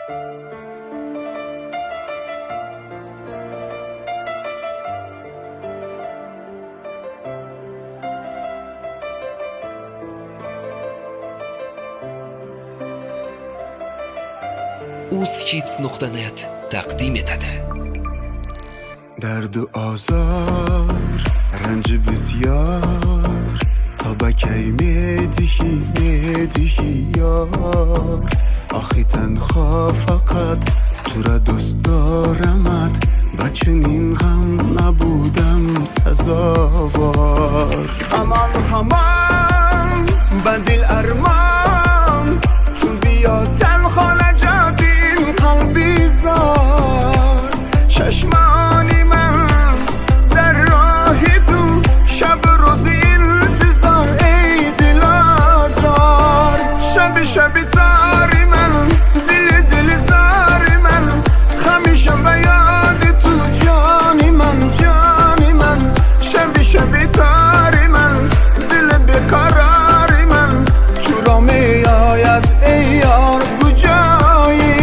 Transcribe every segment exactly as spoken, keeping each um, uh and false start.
اوسکیتس نقطه نت تقدیم etadi. درد و آزار رنج بسیار تا بکی میدهی میدهی یار آخی تنها فقط تو را دوست دارمت بچنین غم نبودم سزاوار خمان خمان بندیل ارمان چون بیا تنها نجادین قلبی زار چشمانی من در راه تو شب روز انتظار ای دل آزار شب شب تاری من دل دل زاری من همیشه به یاد تو جانی من جانی من شب شب تاری من دل بیقراری من تو را می آید ای یار کجایی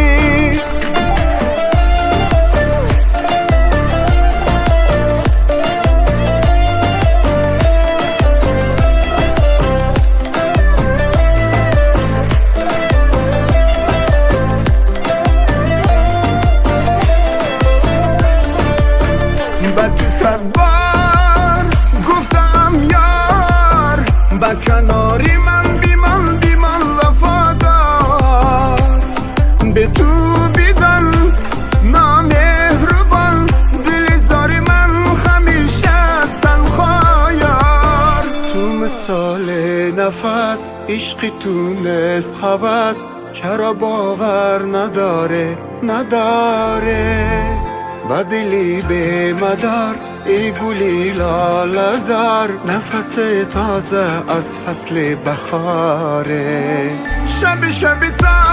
با تو صد بار گفتم یار با کناری من بیمان بیمان وفادار به تو بیدن نامهربان دل زاری من همیشه از تنها یار تو مثال نفس عشقی تونست حوض چرا باور نداره نداره بدلی به مدار ای گلی لال زار نفس تازه از فصل بهاره شب شب تا